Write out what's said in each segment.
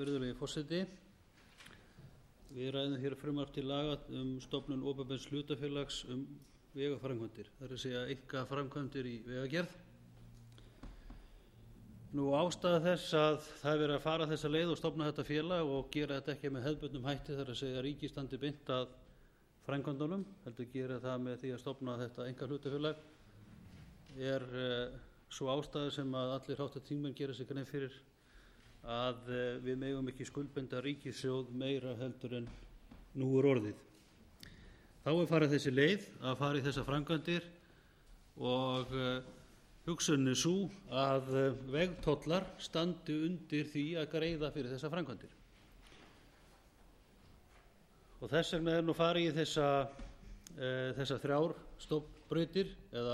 Virðulegi forseti. Við ræðum hér frumvarp til laga stofnun opinbers hlutafélags vegaframkvæmdir, það er að segja einkaframkvæmdir í vegagerð. Ástæða þess að það er verið að fara þessa leið og stofna þetta félag og gera þetta ekki með hefðbundnum hætti, það er að segja ríkið standi beint að framkvæmdunum, heldur gera það með því að stofna þetta einkahlutafélag, er sú ástæða sem að allir hv. þingmenn gera sig grein fyrir að við megum ekki skuldbinda ríkissjóð meira heldur en nú er orðið. Þá er farið þessi leið að fara í þessar framkvæmdir og hugsunin er sú að vegtollar standi undir því að greiða fyrir þessar framkvæmdir. Og þess vegna er nú farið í þessar þrjár stofnbrautir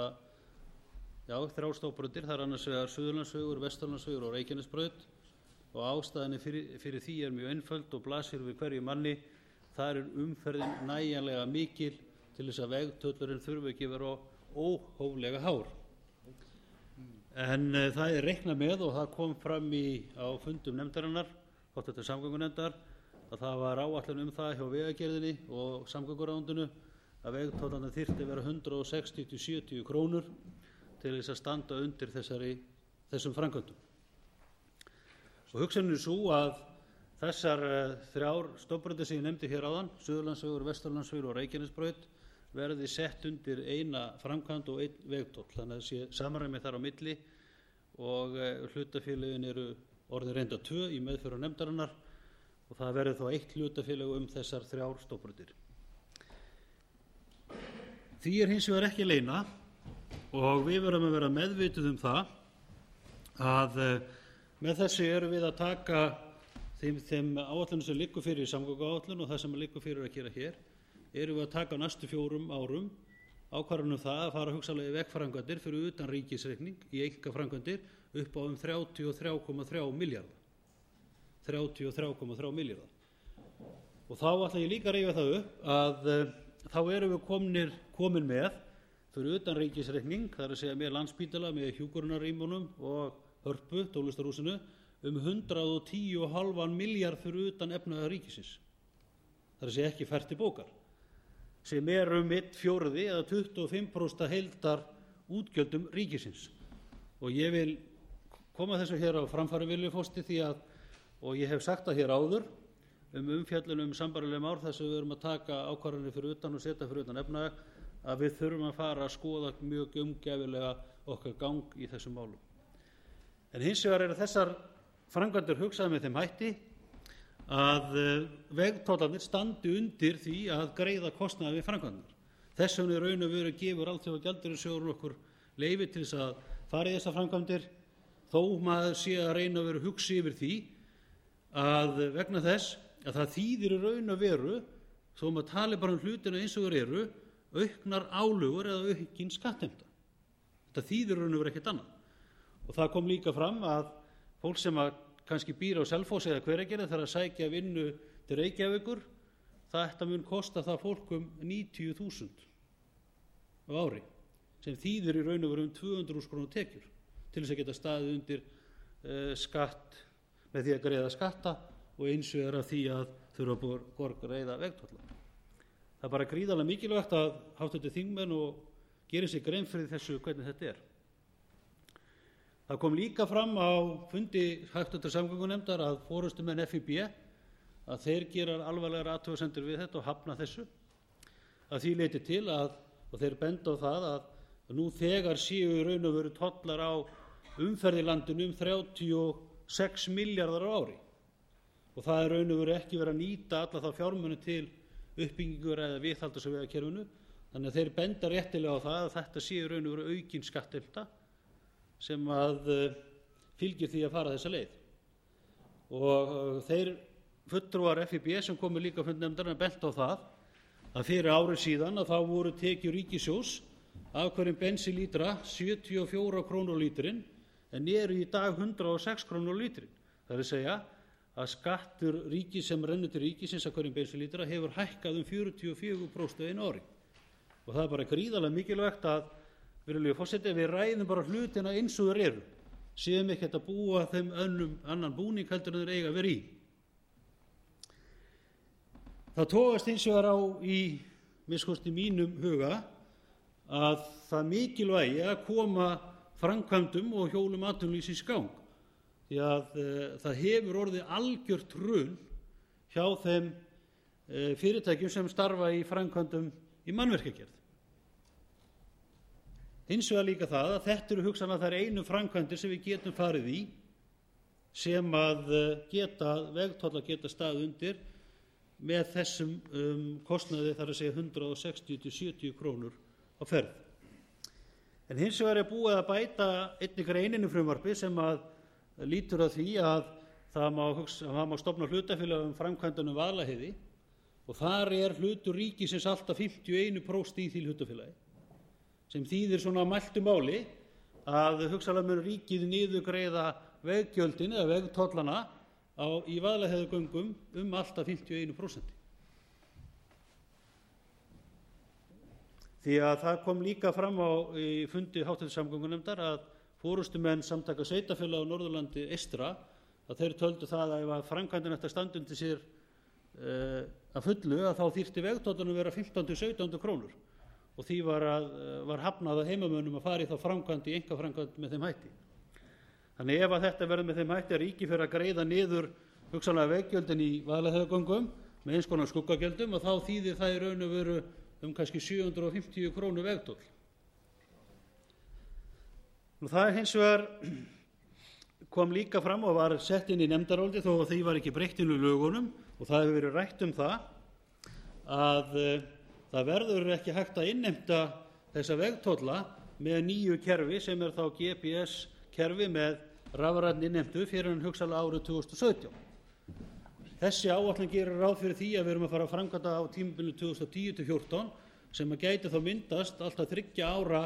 þrjár stofnbrautir, það er annars vegar Suðurlandsvegur, Vesturlandsvegur og Reykjanesbraut. Og ástæðan fyrir því er mjög einföld og blasir við hverju manni. Það er umferðin nægjanlega mikil til þess að vegtöllurinn þurfi ekki að vera óhóflega hár. En það er reiknað með og það kom fram á fundum nefndarinnar, hv. samgöngunefndar, að það var áætlun það hjá vegagerðinni og samgönguráðuneytinu að vegtollarnir þyrfti að vera 160 til 70 krónur til þess að standa undir þessum framkvæmdum. Og hugsunin er sú að þessar þrjár stofnbrautir sem ég nefndi hér áðan, Suðurlandsvegur, Vesturlandsvegur og Reykjanesbraut, verði sett undir eina framkvæmd og einn vegtoll. Þannig að það sé samræmi þar á milli og hlutafélögin eru orðin reynda 2 í meðferð nefndarinnar og það verði þá eitt hlutafélag þessar þrjár stofnbrautir. Því er hins vegar ekki leyna og við verðum að vera meðvituð það að með þessu erum við að taka þeim áætlunum sem liggur fyrir í samgönguáætlun og það sem liggur fyrir að gera hér, erum við að taka á næstu 4 árum ákvarðanir það að fara hugsanlega í vegframkvæmdir fyrir utan ríkisreikning í einkaframkvæmdir upp á 33,3 milljarða. 33,3 milljarða. Og þá ætla ég líka að rifja það upp að þá erum við komin með fyrir utan ríkisreikning, það er að segja með Landspítala, með hjúkrunarrýmunum og Hörpu, tónlistarhúsinu, 110,5 milljarð fyrir utan efnahagur ríkisins. Það er að segja ekki fært til bókar, sem er 1/4 eða 25% heildar útgjöldum ríkisins. Og ég vil koma þessu hér á framfæri, virðulegi forseti, því að, og ég hef sagt það hér áður, umfjöllun sambærileg mál þar sem við erum að taka ákvarðanir fyrir utan og setja fyrir utan efnahag, að við þurfum að fara að skoða mjög gaumgæfilega okkar gang í þessum málum. En hins vegar eru þessar framkvæmdir hugsaðar með þeim hætti að vegtollarnir standi undir því að greiða kostnaði við framkvæmdirnar. Þess vegna í raun og veru gefur Alþjóðagjaldeyrissjóðurinn okkur leyfi til þess að fara í þessar framkvæmdir, þó maður sé að reyna að vera hugsi yfir því að vegna þess að það þýðir í raun og veru, þó maður tali bara hlutina eins og þeir eru, auknar álögur eða aukin skattheimta. Þetta þýðir í raun og veru ekkert annað. Og það kom líka fram að fólk sem kannski býr á Selfossi eða Hveragerði þarf að sækja vinnu til Reykjavíkur, þetta mun kosta það fólk 90.000 á ári, sem þýðir í raun og veru 200.000 krónur tekjur til þess að geta staðið undir skatt með því að greiða skatta og eins vegar af því að þurfa að greiða vegtolla. Það er bara gríðarlega mikilvægt að hv. þingmenn og geri sig grein fyrir þessu hvernig þetta er. Það kom líka fram á fundi hv. samgöngunefndar að forystumenn FÍB að þeir gera alvarlegar athugasemdir við þetta og hafna þessu. Að því leyti til og þeir benda á það að nú þegar séu í raun og veru tollar á umferð í landinu 36 milljarðar á ári. Og það er raun og veru ekki verið að nýta alla þá fjármuni til uppbyggingur eða viðhalds á vegakerfinu. Þannig að þeir benda réttilega á það að þetta séu í raun og veru aukin skattheimta sem að fylgir því að fara þessa leið. Og þeir fulltrúar FÍB sem komu líka á fund nefndarinnar bent á það að fyrir ári síðan að þá voru tekjur ríkissjóðs af hverjum bensínlítra 74 krónur á lítrin en eru í dag 106 krónur á lítrin. Það er að segja að skattur ríkis sem rennur til ríkisins af hverjum bensínlítra hefur hækkað 44% einu ári. Og það er bara gríðarlega mikilvægt að, virðulegi forseti, við ræðum bara hlutina eins og þeir eru, séum ekki að búa þeim annan búning heldur en þeir eiga að vera í. Það togast hins vegar á í minnsta mínum huga að það mikilvægi að koma framkvæmdum og hjólum atvinnulífsins í gang. Því að það hefur orðið algjört hrun hjá þeim fyrirtækjum sem starfa í framkvæmdum í mannvirkjagerð. Hins vegar líka það að þetta eru hugsanlega þær einu framkvæmdir sem við getum farið í sem að vegtollar geta staðið undir með þessum kostnaði, þar að segja 160 til 70 krónur á ferð. En hins vegar búið að bæta einni greininu frumvarpi sem að lítur að því að það má stofna hlutafélag framkvæmdunum Vaðlaheiði og þar hlutur ríkisins alltaf 51% í því hlutafélagi, sem þýðir svona á mæltu máli að hugsanlega mun ríkið niðurgreiða veggjöldin eða vegtollana í Vaðlaheiðargöngum alltaf 51%. Því að það kom líka fram í fundi hv. samgöngunefndar að forystumenn Samtaka sveitarfélaga á Norðurlandi eystra að þeir töldu það að ef framkvæmdin ætti að standa undir sér að fullu að þá þyrfti vegtollunum vera 15 til 17 krónur og því var hafnað að heimamönnum að fara í þá framkvæmd í einkaframkvæmd með þeim hætti. Þannig ef að þetta verður með þeim hætti að ríkið fer að greiða niður hugsanlega veggjöldin í Vaðlaheiðargöngum með eins konar skuggagjöldum og þá þýðir það í raun og veru kannski 750 krónu vegtoll. Það hins vegar kom líka fram og var sett inn í nefndarálitið þó að því var ekki breytt inn í lögunum og það hefur verið rætt það að það verður ekki hægt að innheimta þessa vegtolla með nýju kerfi sem þá GPS kerfi með rafrænni innheimtu fyrir en hugsanlega árið 2017. Þessi áætlun gerir ráð fyrir því að við erum að fara að framkvæmda á tímabilinu 2010 til 2014 sem að gæti þá myndast alltaf 3 ára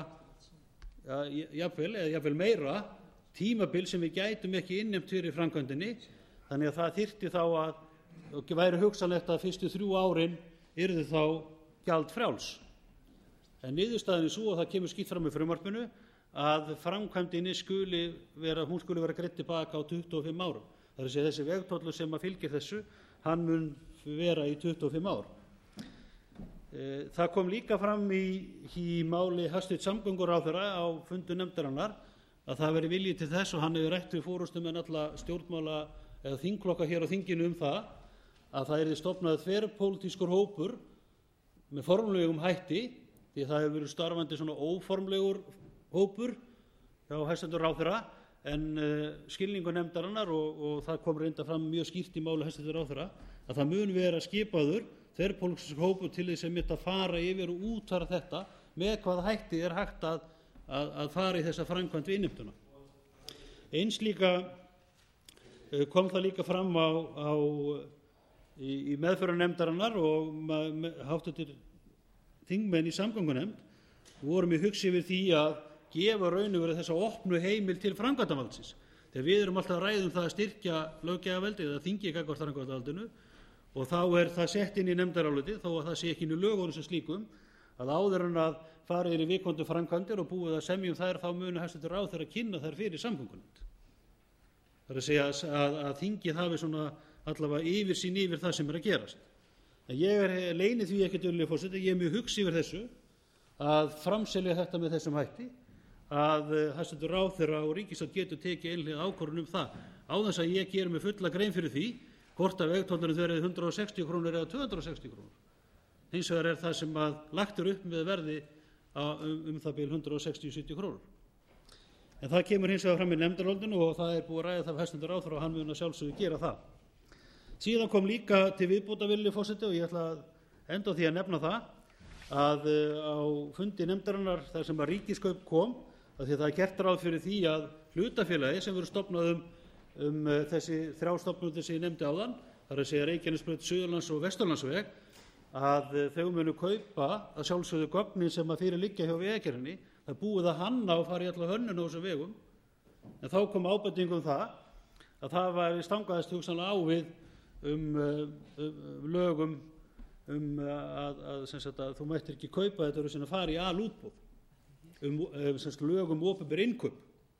jafnvel meira tímabil sem við gætum ekki innheimt fyrir framkvæmdinni, þannig að það þyrfti þá að væri hugsanlegt að fyrstu 3 árin yrðu þá gjaldfrjáls. En niðurstaðan svo og það kemur skýrt fram í frumvarpinu að framkvæmdinni skuli vera greidd til baka á 25 árum. Það er að segja þessi vegtollur sem að fylgir þessu, hann mun vera í 25 ár. Það kom líka fram í máli hæstv. Samgönguráðherra á fundu nefndarinnar að það veri vilji til þess og hann hefur rætt við forystumenn alla stjórnmála eða þingflokka hér á þinginu það að það yrði stofnaður þverpólitískur hópur með formlegum hætti, því það hefur verið starfandi svona óformlegur hópur hjá hæstv. Ráðherra, en skilningu nefndarinnar og það kom reynda fram mjög skýrt í máli hæstv. Ráðherra að það mun vera skipaður þverpólitískur hópur til þess að fara yfir og útfæra þetta með hvaða hætti hægt að fara í þessa framkvæmd við innheimtuna. Eins líka kom það líka fram í meðferð nefndarinnar og háttvirtir þingmenn í samgöngunefnd vorum í hugsi yfir því að gefa raun og veru þessa opnu heimild til framkvæmdarvaldsins. Þegar við erum alltaf að ræða það að styrkja löggjafarvaldið eða þingið gagnvart framkvæmdarvaldinu og þá það sett inn í nefndarálitið þó að það sé ekki inn í lögunum sem slíkum að áður en að farið í viðkomandi framkvæmdir og búið að semja þær þá muni hæstv. Ráðherra kynna þær fyrir samgöngunefnd. Það er að segja að þingið hafi svona allavega yfirsýn yfir það sem að gerast. En ég leyni því ekkert, virðulegi forseti, ég mjög hugsi yfir þessu að framselja þetta með þessum hætti að hæstv. Ráðherra og ríkisstjórn getur tekið einhliða ákvörðun það án þess að ég geri mig fulla grein fyrir því hvort að vegtollurinn verði 160 krónur eða 260 krónur. Hins vegar það sem lagt upp með verði það bil 160-70 krónur. En það kemur hins vegar fram í nefndarálitinu og það búið að ræða það við hæstv. Ráðherra og hann mun að sjálfsögðu gera það. Síðan kom líka til viðbótar, virðulegi forseti, og ég ætla að enda á því að nefna það að á fundi nefndarinnar þar sem að Ríkiskaup kom, að því það gert ráð fyrir því að hlutafélagi sem verður stofnað þessi 3 stofnunir sem ég nefndi áðan, það er að segja Reykjanesbraut, Suðurlands- og Vesturlandsveg, að þau munu kaupa að sjálfsögðu gögnin sem að fyrir liggja hjá Vegagerðinni. Það búið að hanna og fara í alla hönnun á þessum vegum, en þá kom ábending það að það var stangaðist hugsanlega á við lögum að þú mættir ekki kaupa þetta sem að fara í alútboð, lögum opinber innkaup.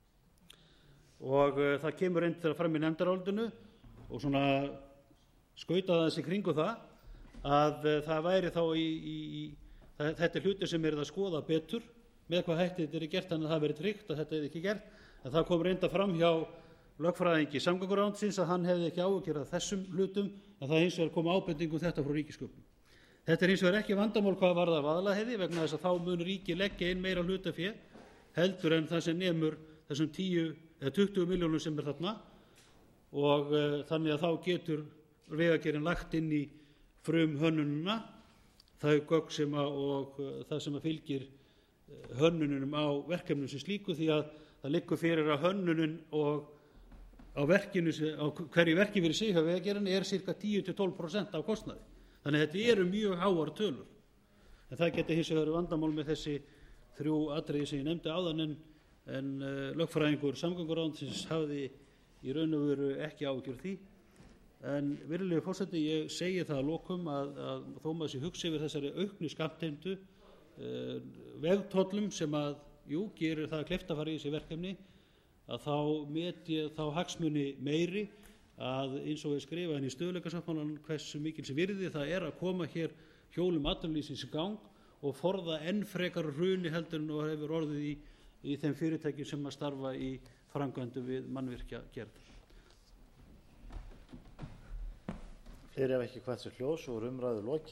Og það kemur reyndar fram í nefndarálitinu og svona skautaði þessi kringu það að það væri þá þetta hluti sem að skoða betur með hvað hætti þetta gert, þannig að það verið tryggt að þetta ekki gert. En það kom reynda fram hjá lögfræðingi samgönguráðuneytisins að hann hefði ekki áhyggjur af þessum hlutum, en það hins vegar kom ábending þetta frá Ríkisútvarpinu. Þetta hins vegar ekki vandamál hvað varðar Vaðlaheiði, vegna þess að þá mun ríkið leggja inn meira hlutafé heldur en það sem nemur þessum 10 eða 20 milljónum sem þarna, og þannig að þá getur Vegagerðin lagt inn í frumhönnunina þau gögn og það sem fylgir hönnunum á verkefnum sem slíku, því að það liggur fyrir að hönnunin og á hverju verki fyrir sig hjá Vegagerðinni ca. 10–12% af kostnaði. Þannig að þetta eru mjög háar tölur. En það geti hins vegar vandamál með þessi 3 atriði sem ég nefndi áðan, en lögfræðingur samgönguráðuneytisins hafði í raun og veru ekki áhyggjur af því. En virðulegi forseti, ég segi það að lokum að þó maður sé hugsi yfir þessari auknu skattheimtu, vegtollum sem gerir það kleift að fara í þessi verkefni, að þá met ég þá hagsmuni meiri að eins og við skrifa inn í stöðugleikasáttmálanum hversu mikils virði það er að koma hér hjólum atvinnulífsins í gang og forða enn frekar hruni heldur en og hefur orðið í þeim fyrirtækjum sem að starfa í framkvæmdum við mannvirkjagerð. Fleiri hafa ekki kvætt sér hljóðs og umræðu lokið.